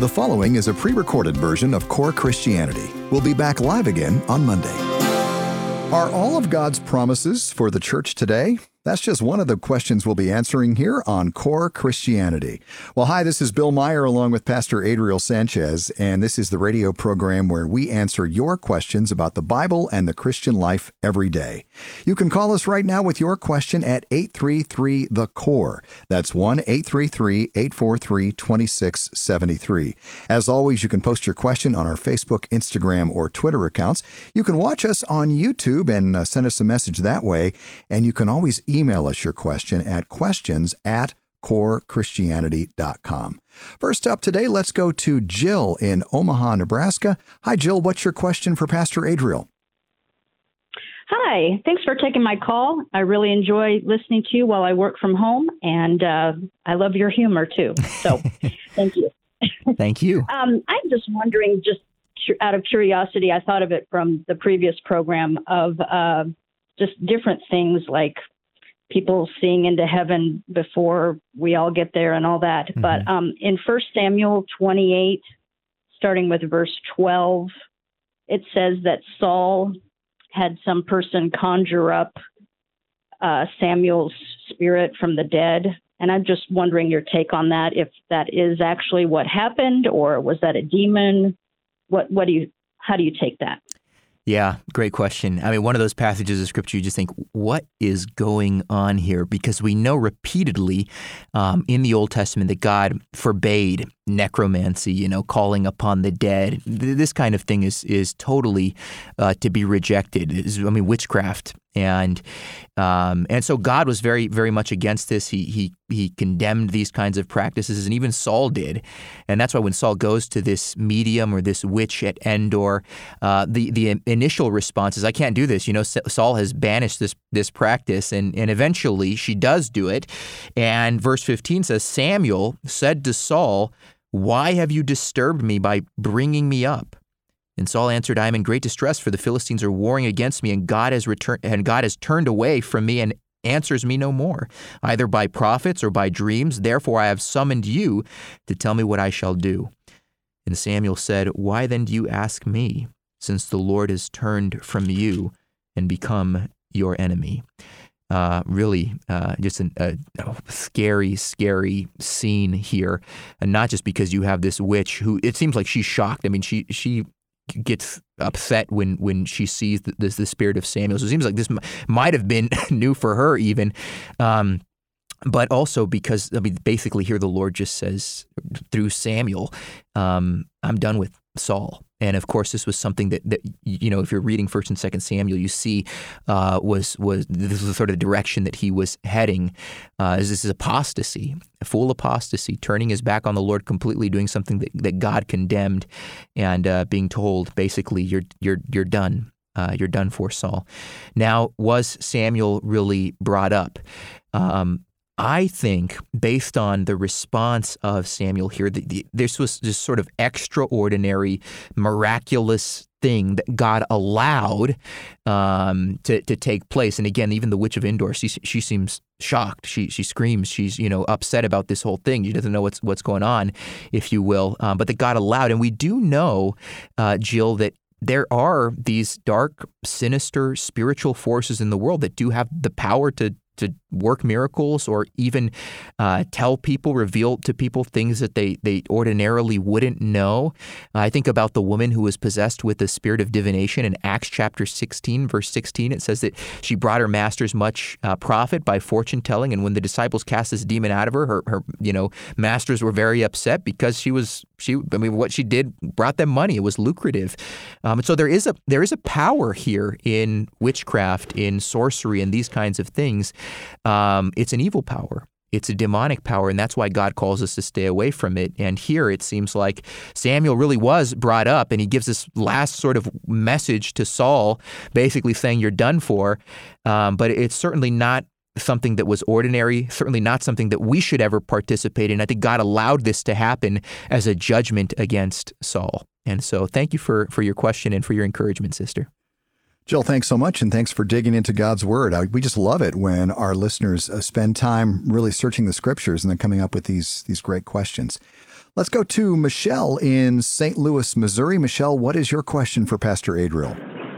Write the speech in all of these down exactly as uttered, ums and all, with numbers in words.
The following is a pre-recorded version of Core Christianity. We'll be back live again on Monday. Are all of God's promises for the church today? That's just one of the questions we'll be answering here on Core Christianity. Well, hi, this is Bill Meyer along with Pastor Adriel Sanchez, and this is the radio program where we answer your questions about the Bible and the Christian life every day. You can call us right now with your question at eight three three, the core. That's one eight three three, eight four three, two six seven three. As always, you can post your question on our Facebook, Instagram, or Twitter accounts. You can watch us on YouTube and uh, send us a message that way, and you can always email us your question at questions at core christianity dot com. First up today, let's go to Jill in Omaha, Nebraska. Hi, Jill. What's your question for Pastor Adriel? Hi. Thanks for taking my call. I really enjoy listening to you while I work from home, and uh, I love your humor, too. So thank you. Thank you. um, I'm just wondering, just out of curiosity, I thought of it from the previous program of uh, just different things like people seeing into heaven before we all get there and all that. Mm-hmm. But um, in First Samuel twenty-eight, starting with verse twelve, it says that Saul had some person conjure up uh, Samuel's spirit from the dead. And I'm just wondering your take on that, if that is actually what happened, or was that a demon? What, what do you, how do you take that? Yeah, great question. I mean, one of those passages of Scripture, you just think, what is going on here? Because we know repeatedly um, in the Old Testament that God forbade necromancy, you know, calling upon the dead. This kind of thing is is totally uh, to be rejected. It's, I mean, witchcraft. And um, and so God was very, very much against this. He he he condemned these kinds of practices, and even Saul did. And that's why when Saul goes to this medium or this witch at Endor, uh, the the initial response is, "I can't do this." You know, Saul has banished this this practice, and and eventually she does do it. And verse fifteen says, Samuel said to Saul, "Why have you disturbed me by bringing me up?" And Saul answered, "I am in great distress, for the Philistines are warring against me, and God has returned, and God has turned away from me and answers me no more, either by prophets or by dreams. Therefore I have summoned you to tell me what I shall do." And Samuel said, "Why then do you ask me, since the Lord has turned from you and become your enemy?" Uh, really, uh, just an, a, a scary, scary scene here, and not just because you have this witch who it seems like she's shocked. I mean, she she. gets upset when when she sees the, the, the spirit of Samuel. So it seems like this m- might have been new for her even. Um, but also because, I mean, basically here the Lord just says through Samuel, um, I'm done with Saul. And of course, this was something that, that you know, if you're reading First and Second Samuel, you see uh, was was this was sort of the direction that he was heading. Uh, is this is apostasy, full apostasy, turning his back on the Lord completely, doing something that, that God condemned, and uh, being told basically you're you're you're done. Uh, you're done for, Saul. Now, was Samuel really brought up? Um, I think, based on the response of Samuel here, the, the, this was this sort of extraordinary, miraculous thing that God allowed um, to to take place. And again, even the witch of Endor, she she seems shocked. She she screams. She's you know upset about this whole thing. She doesn't know what's what's going on, if you will. Um, but that God allowed, and we do know, uh, Jill, that there are these dark, sinister, spiritual forces in the world that do have the power to to work miracles, or even uh, tell people, reveal to people things that they, they ordinarily wouldn't know. I think about the woman who was possessed with the spirit of divination in Acts chapter sixteen, verse sixteen. It says that she brought her masters much uh, profit by fortune telling, and when the disciples cast this demon out of her, her, her you know masters were very upset because she was she. I mean, what she did brought them money. It was lucrative, um, and so there is a there is a power here in witchcraft, in sorcery, and these kinds of things. Um, it's an evil power. It's a demonic power, and that's why God calls us to stay away from it. And here it seems like Samuel really was brought up, and he gives this last sort of message to Saul, basically saying, you're done for. Um, but it's certainly not something that was ordinary, certainly not something that we should ever participate in. I think God allowed this to happen as a judgment against Saul. And so thank you for, for your question and for your encouragement, sister. Jill, thanks so much, and thanks for digging into God's Word. I, we just love it when our listeners uh, spend time really searching the Scriptures and then coming up with these these great questions. Let's go to Michelle in Saint Louis, Missouri. Michelle, what is your question for Pastor Adriel?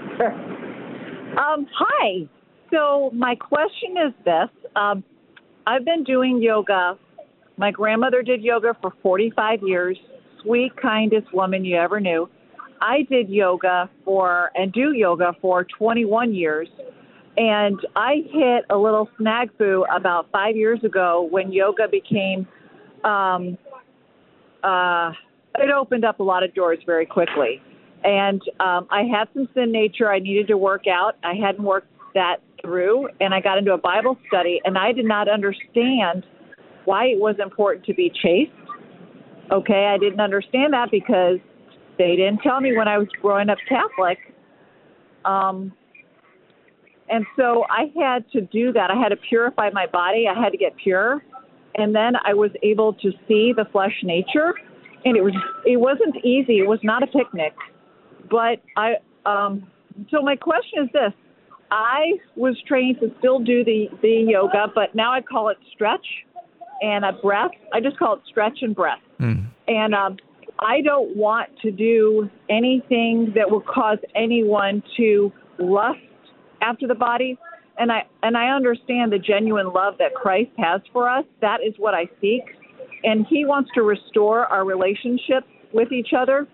Um, hi. So my question is this. Um, I've been doing yoga. My grandmother did yoga for forty-five years. Sweet, kindest woman you ever knew. I did yoga for and do yoga for twenty-one years. And I hit a little snafu about five years ago when yoga became, um, uh, it opened up a lot of doors very quickly. And um, I had some sin nature I needed to work out. I hadn't worked that through, and I got into a Bible study, and I did not understand why it was important to be chaste. Okay, I didn't understand that because they didn't tell me when I was growing up Catholic. Um, and so I had to do that. I had to purify my body. I had to get pure. And then I was able to see the flesh nature. And it was it wasn't easy. It was not a picnic. But I um, so my question is this. I was trained to still do the, the yoga, but now I call it stretch and a breath. I just call it stretch and breath. Mm. And um, I don't want to do anything that will cause anyone to lust after the body. And I and I understand the genuine love that Christ has for us. That is what I seek. And he wants to restore our relationship with each other.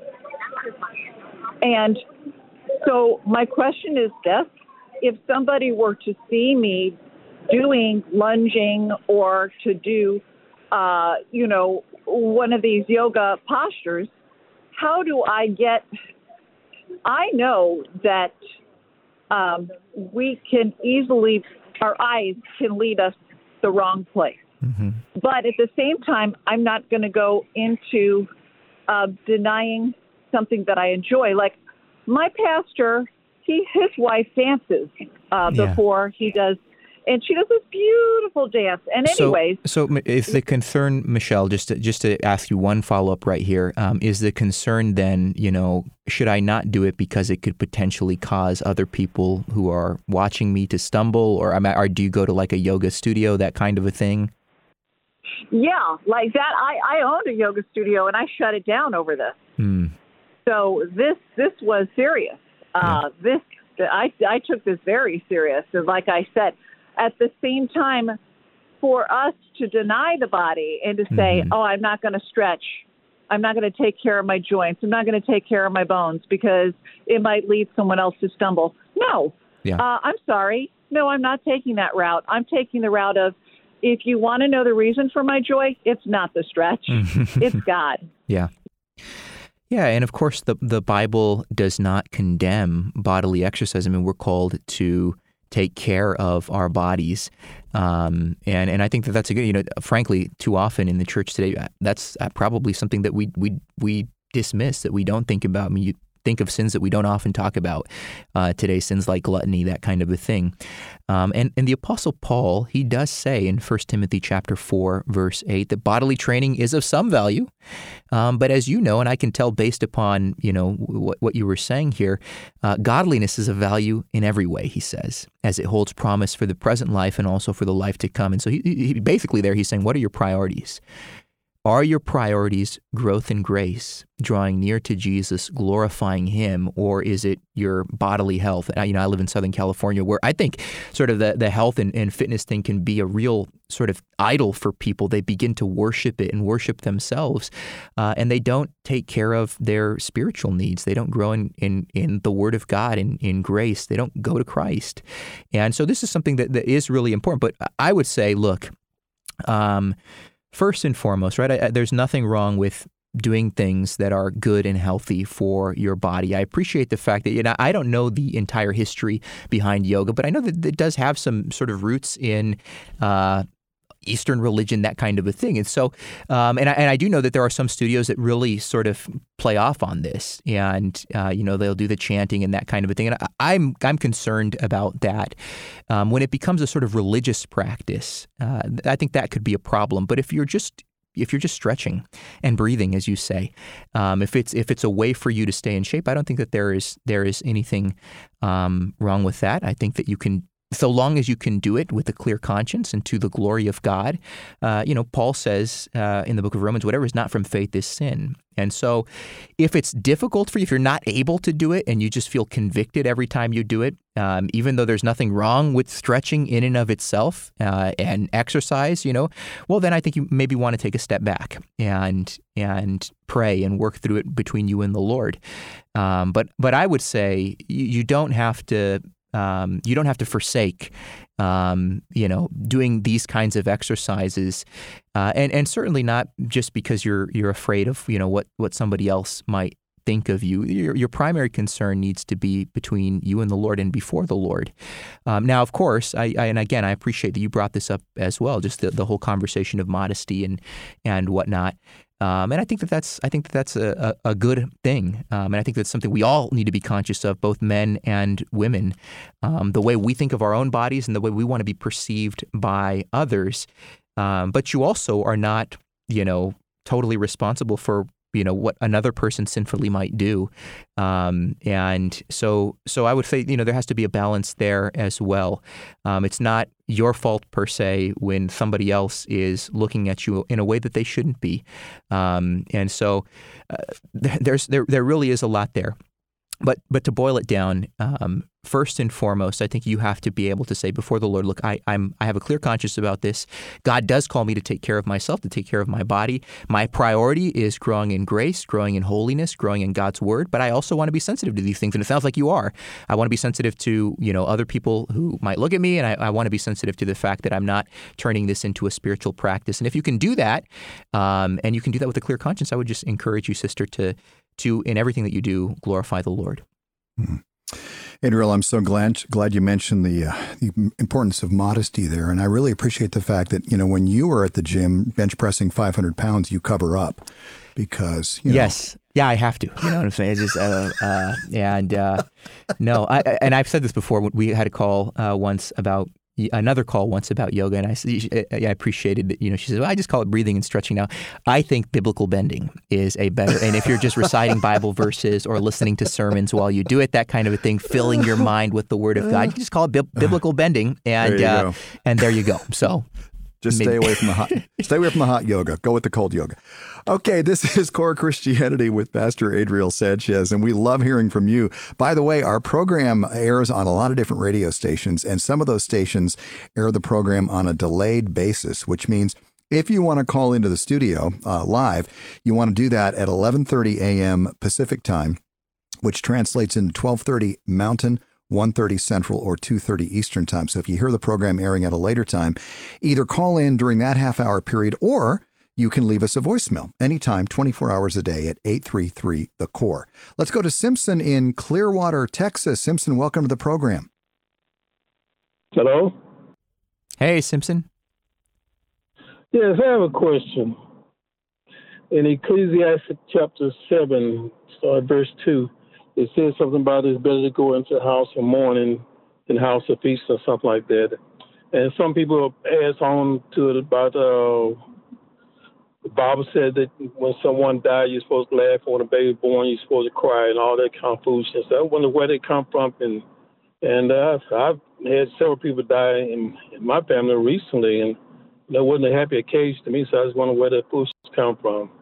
And so my question is this. If somebody were to see me doing lunging or to do, uh, you know, one of these yoga postures, how do I get, I know that um, we can easily, our eyes can lead us the wrong place. Mm-hmm. But at the same time, I'm not going to go into uh, denying something that I enjoy. Like my pastor, he his wife dances uh, yeah. before he does, and she does this beautiful dance. And anyways, so, so if the concern, Michelle, just to, just to ask you one follow up right here, um, is the concern then, you know, should I not do it because it could potentially cause other people who are watching me to stumble, or, or do you go to like a yoga studio, that kind of a thing? Yeah, like that. I, I owned a yoga studio and I shut it down over this. Mm. So this this was serious. Uh, yeah. This I I took this very serious. And like I said, at the same time, for us to deny the body and to say, mm-hmm. "Oh, I'm not going to stretch. I'm not going to take care of my joints. I'm not going to take care of my bones because it might lead someone else to stumble." No, yeah. uh, I'm sorry. No, I'm not taking that route. I'm taking the route of, if you want to know the reason for my joy, it's not the stretch. It's God. Yeah. Yeah, and of course, the the Bible does not condemn bodily exercise. I mean, we're called to take care of our bodies, um, and and I think that that's a good. You know, frankly, too often in the church today, that's probably something that we we we dismiss, that we don't think about. I mean, you think of sins that we don't often talk about uh, today, sins like gluttony, that kind of a thing. Um, and, and the Apostle Paul, he does say in First Timothy chapter four, verse eight, that bodily training is of some value. Um, but as you know, and I can tell based upon, you know, what, what you were saying here, uh, godliness is of value in every way, he says, as it holds promise for the present life and also for the life to come. And so he, he basically there he's saying, what are your priorities? Are your priorities growth in grace, drawing near to Jesus, glorifying Him, or is it your bodily health? You know, I live in Southern California, where I think sort of the, the health and, and fitness thing can be a real sort of idol for people. They begin to worship it and worship themselves, uh, and they don't take care of their spiritual needs. They don't grow in, in, in the Word of God, in, in grace. They don't go to Christ. And so this is something that, that is really important. But I would say, look, um, first and foremost, right, I, I, there's nothing wrong with doing things that are good and healthy for your body. I appreciate the fact that, you know, I don't know the entire history behind yoga, but I know that it does have some sort of roots in uh, Eastern religion, that kind of a thing. And so, um, and, I, and I do know that there are some studios that really sort of play off on this, and uh, you know, they'll do the chanting and that kind of a thing. And I, I'm I'm concerned about that um, when it becomes a sort of religious practice. Uh, I think that could be a problem. But if you're just if you're just stretching and breathing, as you say, um, if it's if it's a way for you to stay in shape, I don't think that there is there is anything um, wrong with that. I think that you can so long as you can do it with a clear conscience and to the glory of God, uh, you know, Paul says uh, in the book of Romans, whatever is not from faith is sin. And so if it's difficult for you, if you're not able to do it and you just feel convicted every time you do it, um, even though there's nothing wrong with stretching in and of itself uh, and exercise, you know, well, then I think you maybe want to take a step back and and pray and work through it between you and the Lord. Um, but but I would say you, you don't have to um, you don't have to forsake Um, you know, doing these kinds of exercises, uh, and and certainly not just because you're you're afraid of you know what, what somebody else might think of you. Your your primary concern needs to be between you and the Lord and before the Lord. Um, now, of course, I, I and again I appreciate that you brought this up as well, just the, the whole conversation of modesty and and whatnot. Um, and I think that that's I think that that's a, a, a good thing, um, and I think that's something we all need to be conscious of, both men and women. Um, the way we think of our own bodies and the way we want to be perceived by others. Um, but you also are not, you know, totally responsible for you know what another person sinfully might do, um, and so so I would say you know there has to be a balance there as well. Um, it's not your fault per se when somebody else is looking at you in a way that they shouldn't be, um, and so uh, there's there there really is a lot there. But but to boil it down, um, first and foremost, I think you have to be able to say before the Lord, look, I, I'm I have a clear conscience about this. God does call me to take care of myself, to take care of my body. My priority is growing in grace, growing in holiness, growing in God's word. But I also want to be sensitive to these things, and it sounds like you are. I want to be sensitive to you know other people who might look at me, and I, I want to be sensitive to the fact that I'm not turning this into a spiritual practice. And if you can do that, um, and you can do that with a clear conscience, I would just encourage you, sister, to to in everything that you do glorify the Lord. Mm-hmm. Adriel, I'm so glad glad you mentioned the, uh, the importance of modesty there, and I really appreciate the fact that you know when you are at the gym bench pressing five hundred pounds, you cover up because you know, yes, yeah, I have to. You know what I'm saying? It's just uh, uh, and uh, no, I, and I've said this before. We had a call uh, once about. Another call once about yoga, and I, I appreciated that, you know, she said, well, I just call it breathing and stretching now. I think biblical bending is a better, and if you're just reciting Bible verses or listening to sermons while you do it, that kind of a thing, filling your mind with the Word of God, you can just call it bi- biblical bending, and there uh, and there you go. So just maybe. stay away from the hot, stay away from the hot yoga. Go with the cold yoga. Okay, this is Core Christianity with Pastor Adriel Sanchez, and we love hearing from you. By the way, our program airs on a lot of different radio stations, and some of those stations air the program on a delayed basis, which means if you want to call into the studio uh, live, you want to do that at eleven thirty a.m. Pacific time, which translates into twelve thirty Mountain, one thirty Central, or two thirty Eastern time. So if you hear the program airing at a later time, either call in during that half-hour period, or you can leave us a voicemail anytime, twenty-four hours a day at eight three three, the core. Let's go to Simpson in Clearwater, Texas. Simpson, welcome to the program. Hello? Hey, Simpson. Yes, I have a question. In Ecclesiastes chapter seven, start verse two, it says something about it's better to go into a house of mourning than house of feast or something like that. And some people add on to it about uh, the Bible said that when someone dies, you're supposed to laugh. When a baby born, you're supposed to cry, and all that kind of foolishness. I wonder where they come from. And and uh, I've had several people die in, in my family recently, and that wasn't a happy occasion to me. So I just wonder where that foolishness come from.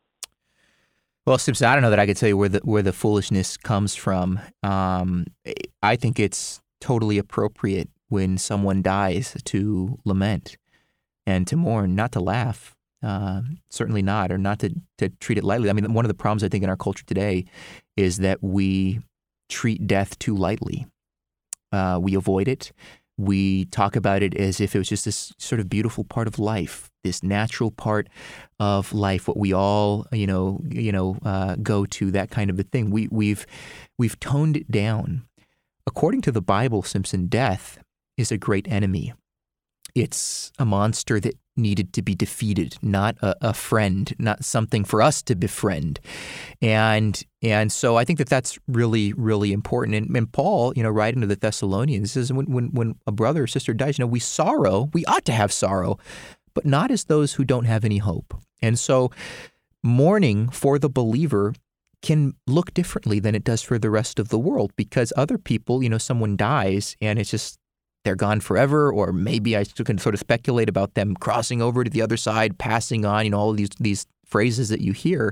Well, Simpson, I don't know that I could tell you where the where the foolishness comes from. Um, I think it's totally appropriate when someone dies to lament and to mourn, not to laugh. Uh, certainly not, or not to, to treat it lightly. I mean, one of the problems I think in our culture today is that we treat death too lightly. Uh, we avoid it. We talk about it as if it was just this sort of beautiful part of life, this natural part of life, what we all, you know, you know, uh, go to, that kind of a thing. We, we've we've toned it down. According to the Bible, Simpson, death is a great enemy. It's a monster that needed to be defeated, not a, a friend, not something for us to befriend. And and so I think that that's really, really important. And, and Paul, you know, writing to the Thessalonians, says when, when, when a brother or sister dies, you know, we sorrow, we ought to have sorrow, but not as those who don't have any hope. And so mourning for the believer can look differently than it does for the rest of the world, because other people, you know, someone dies and it's just, they're gone forever, or maybe I can sort of speculate about them crossing over to the other side, passing on, you know, all of these, these phrases that you hear.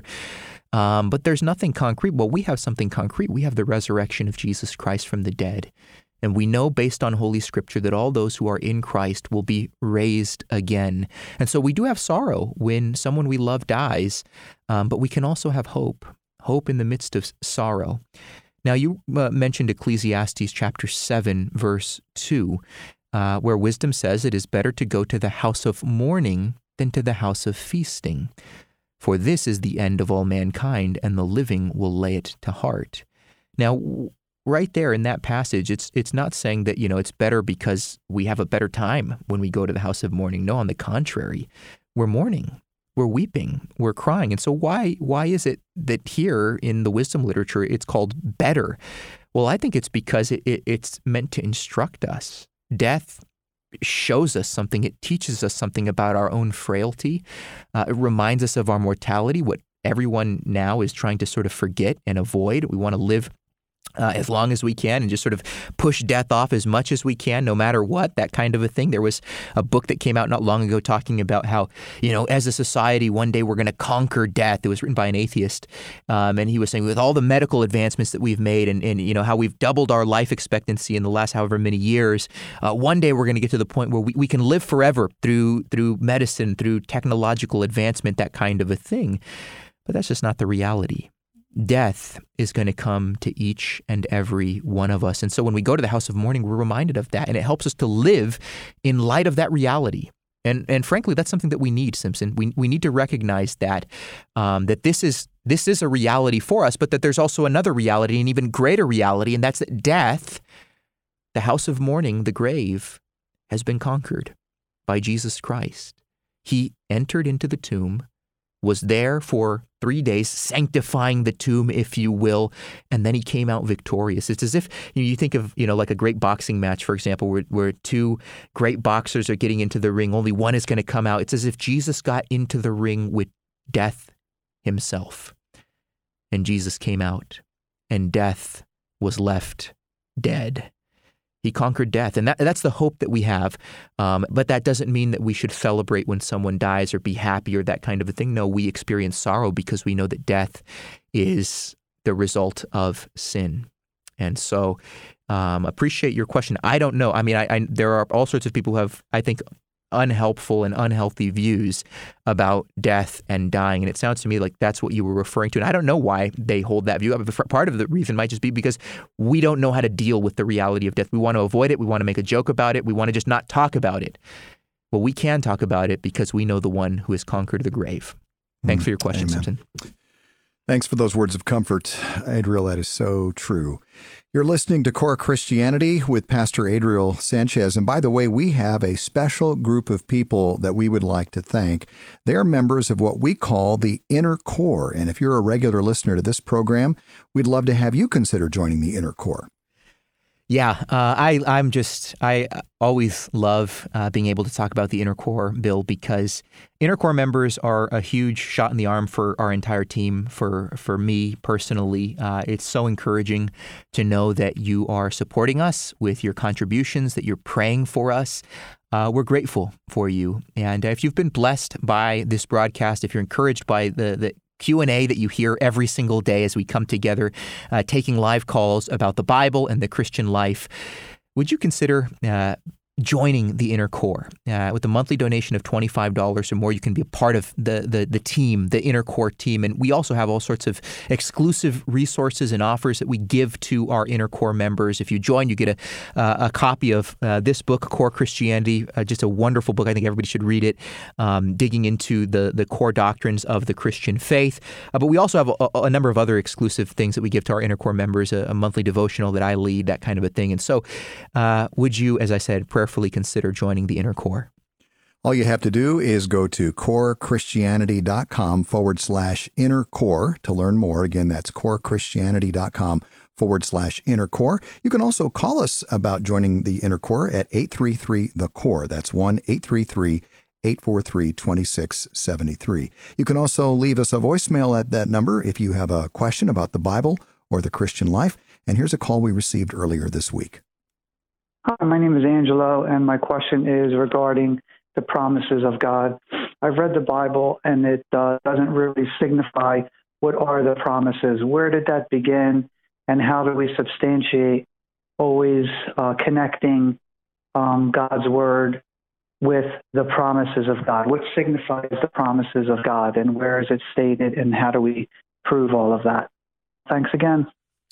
Um, but there's nothing concrete. Well, we have something concrete. We have the resurrection of Jesus Christ from the dead. And we know based on Holy Scripture that all those who are in Christ will be raised again. And so we do have sorrow when someone we love dies, um, but we can also have hope, hope in the midst of sorrow. Now, you uh, mentioned Ecclesiastes chapter seven, verse two, uh, where wisdom says it is better to go to the house of mourning than to the house of feasting. For this is the end of all mankind, and the living will lay it to heart. Now, right there in that passage, it's it's not saying that, you know, it's better because we have a better time when we go to the house of mourning. No, on the contrary, we're mourning, we're weeping, we're crying. And so why why is it that here in the wisdom literature it's called better? Well, I think it's because it, it, it's meant to instruct us. Death shows us something. It teaches us something about our own frailty. Uh, it reminds us of our mortality, what everyone now is trying to sort of forget and avoid. We want to live Uh, as long as we can and just sort of push death off as much as we can, no matter what, that kind of a thing. There was a book that came out not long ago talking about how, you know, as a society, one day we're going to conquer death. It was written by an atheist. Um, and he was saying with all the medical advancements that we've made and, and you know, how we've doubled our life expectancy in the last however many years, uh, one day we're going to get to the point where we, we can live forever through through medicine, through technological advancement, that kind of a thing. But that's just not the reality. Death is going to come to each and every one of us. And so when we go to the house of mourning, we're reminded of that. And it helps us to live in light of that reality. And and frankly, that's something that we need, Simpson. We we need to recognize that um, that this is this is a reality for us, but that there's also another reality, an even greater reality, and that's that death, the house of mourning, the grave, has been conquered by Jesus Christ. He entered into the tomb, was there for three days, sanctifying the tomb, if you will, and then he came out victorious. It's as if you, know, you think of, you know, like a great boxing match, for example, where, where two great boxers are getting into the ring, only one is going to come out. It's as if Jesus got into the ring with death himself, and Jesus came out, and death was left dead. He conquered death, and that, that's the hope that we have. Um, but that doesn't mean that we should celebrate when someone dies or be happy or that kind of a thing. No, we experience sorrow because we know that death is the result of sin. And so um, appreciate your question. I don't know. I mean, I, I, there are all sorts of people who have, I think, unhelpful and unhealthy views about death and dying. And it sounds to me like that's what you were referring to. And I don't know why they hold that view. Part of the reason might just be because we don't know how to deal with the reality of death. We want to avoid it. We want to make a joke about it. We want to just not talk about it. Well, we can talk about it because we know the one who has conquered the grave. Thanks mm, for your question, amen. Simpson. Thanks for those words of comfort, Adriel. That is so true. You're listening to Core Christianity with Pastor Adriel Sanchez. And by the way, we have a special group of people that we would like to thank. They're members of what we call the Inner Core. And if you're a regular listener to this program, we'd love to have you consider joining the Inner Core. Yeah, uh, I, I'm just, I always love uh, being able to talk about the Inner Core, Bill, because Inner Core members are a huge shot in the arm for our entire team, for, for me personally. Uh, it's so encouraging to know that you are supporting us with your contributions, that you're praying for us. Uh, we're grateful for you. And if you've been blessed by this broadcast, if you're encouraged by the, the Q and A that you hear every single day as we come together, uh, taking live calls about the Bible and the Christian life, would you consider uh, joining the Inner Core? Uh, with a monthly donation of twenty-five dollars or more, you can be a part of the, the the team, the Inner Core team. And we also have all sorts of exclusive resources and offers that we give to our Inner Core members. If you join, you get a, uh, a copy of uh, this book, Core Christianity, uh, just a wonderful book. I think everybody should read it, um, digging into the, the core doctrines of the Christian faith. Uh, but we also have a, a number of other exclusive things that we give to our Inner Core members, a, a monthly devotional that I lead, that kind of a thing. And so uh, would you, as I said, prayerfully consider joining the Inner Core? All you have to do is go to corechristianity.com forward slash inner core to learn more. Again, that's corechristianity.com forward slash inner core. You can also call us about joining the Inner Core at eight three three, the core. That's one eight three three, eight four three, two six seven three. You can also leave us a voicemail at that number if you have a question about the Bible or the Christian life. And here's a call we received earlier this week. Hi, my name is Angelo, and my question is regarding the promises of God. I've read the Bible, and it uh, doesn't really signify what are the promises. Where did that begin, and how do we substantiate always uh, connecting um, God's word with the promises of God? What signifies the promises of God, and where is it stated, and how do we prove all of that? Thanks again.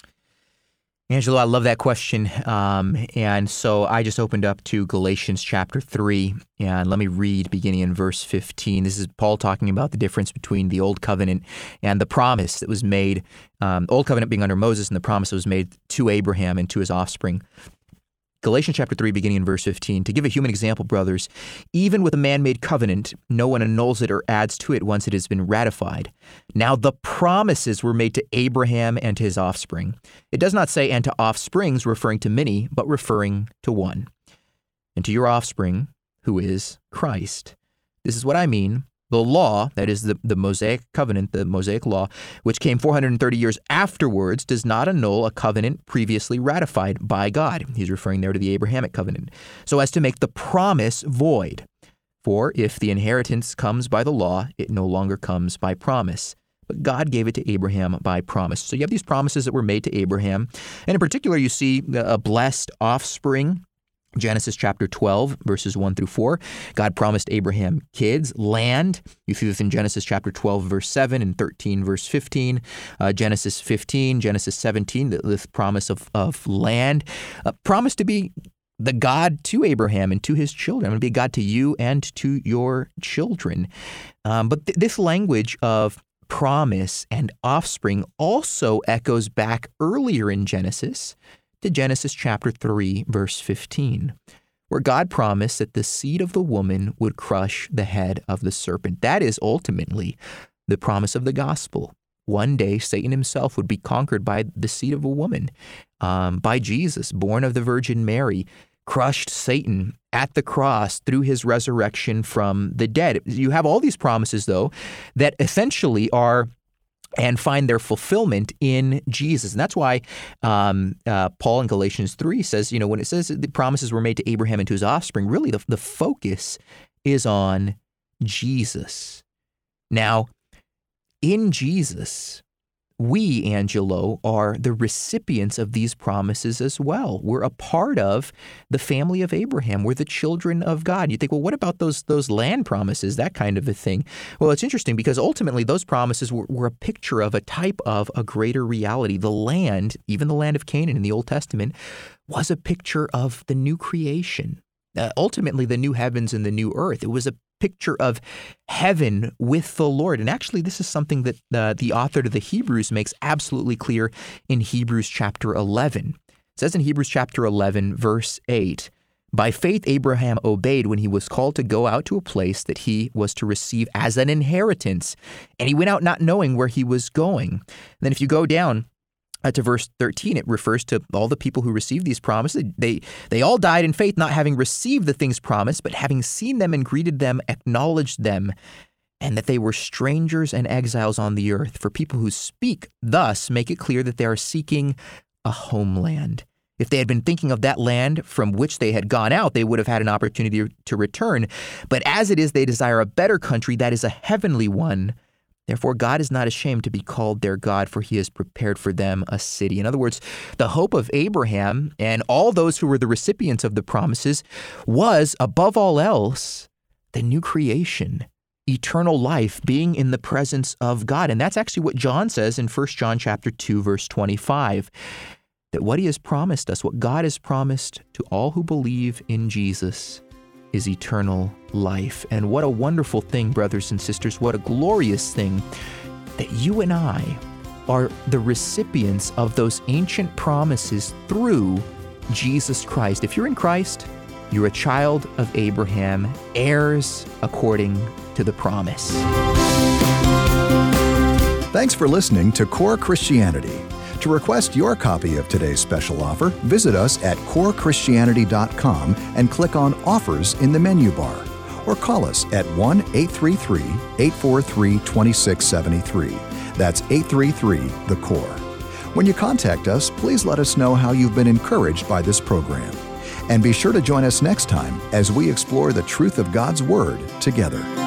Angelo, I love that question. Um, and so I just opened up to Galatians chapter three, and let me read beginning in verse fifteen. This is Paul talking about the difference between the Old Covenant and the promise that was made, um, Old Covenant being under Moses, and the promise that was made to Abraham and to his offspring. Galatians chapter three, beginning in verse fifteen. To give a human example, brothers, even with a man-made covenant, no one annuls it or adds to it once it has been ratified. Now the promises were made to Abraham and to his offspring. It does not say, and to offsprings, referring to many, but referring to one. And to your offspring, who is Christ. This is what I mean. The law, that is the, the Mosaic covenant, the Mosaic law, which came four hundred thirty years afterwards, does not annul a covenant previously ratified by God. He's referring there to the Abrahamic covenant, so as to make the promise void. For if the inheritance comes by the law, it no longer comes by promise. But God gave it to Abraham by promise. So you have these promises that were made to Abraham. And in particular, you see a blessed offspring. Genesis chapter twelve, verses one through four. God promised Abraham kids, land. You see this in Genesis chapter twelve, verse seven, and thirteen, verse fifteen. Uh, Genesis fifteen, Genesis seventeen, this promise of, of land. A promise to be the God to Abraham and to his children. I'm going to be God to you and to your children. Um, but th- this language of promise and offspring also echoes back earlier in Genesis to Genesis chapter three, verse fifteen, where God promised that the seed of the woman would crush the head of the serpent. That is ultimately the promise of the gospel. One day, Satan himself would be conquered by the seed of a woman, um, by Jesus, born of the Virgin Mary, crushed Satan at the cross through his resurrection from the dead. You have all these promises, though, that essentially are and find their fulfillment in Jesus. And that's why um, uh, Paul in Galatians three says, you know, when it says the promises were made to Abraham and to his offspring, really the, the focus is on Jesus. Now, in Jesus, we, Angelo, are the recipients of these promises as well. We're a part of the family of Abraham. We're the children of God. You think, well, what about those those land promises, that kind of a thing? Well, it's interesting because ultimately those promises were, were a picture of a type of a greater reality. The land, even the land of Canaan in the Old Testament, was a picture of the new creation. Uh, ultimately, the new heavens and the new earth. It was a picture of heaven with the Lord. And actually, this is something that uh, the author to the Hebrews makes absolutely clear in Hebrews chapter eleven. It says in Hebrews chapter eleven, verse eight, by faith Abraham obeyed when he was called to go out to a place that he was to receive as an inheritance. And he went out not knowing where he was going. And then if you go down Uh, to verse thirteen, it refers to all the people who received these promises. They they all died in faith, not having received the things promised, but having seen them and greeted them, acknowledged them, and that they were strangers and exiles on the earth. For people who speak thus make it clear that they are seeking a homeland. If they had been thinking of that land from which they had gone out, they would have had an opportunity to return. But as it is, they desire a better country, that is a heavenly one. Therefore, God is not ashamed to be called their God, for he has prepared for them a city. In other words, the hope of Abraham and all those who were the recipients of the promises was, above all else, the new creation, eternal life, being in the presence of God. And that's actually what John says in First John chapter two, verse twenty-five, that what he has promised us, what God has promised to all who believe in Jesus, is eternal life. And what a wonderful thing, brothers and sisters, what a glorious thing that you and I are the recipients of those ancient promises through Jesus Christ. If you're in Christ, you're a child of Abraham, heirs according to the promise. Thanks for listening to Core Christianity. To request your copy of today's special offer, visit us at core christianity dot com and click on Offers in the menu bar, or call us at one eight three three, eight four three, two six seven three. That's eight three three, the core. When you contact us, please let us know how you've been encouraged by this program. And be sure to join us next time as we explore the truth of God's Word together.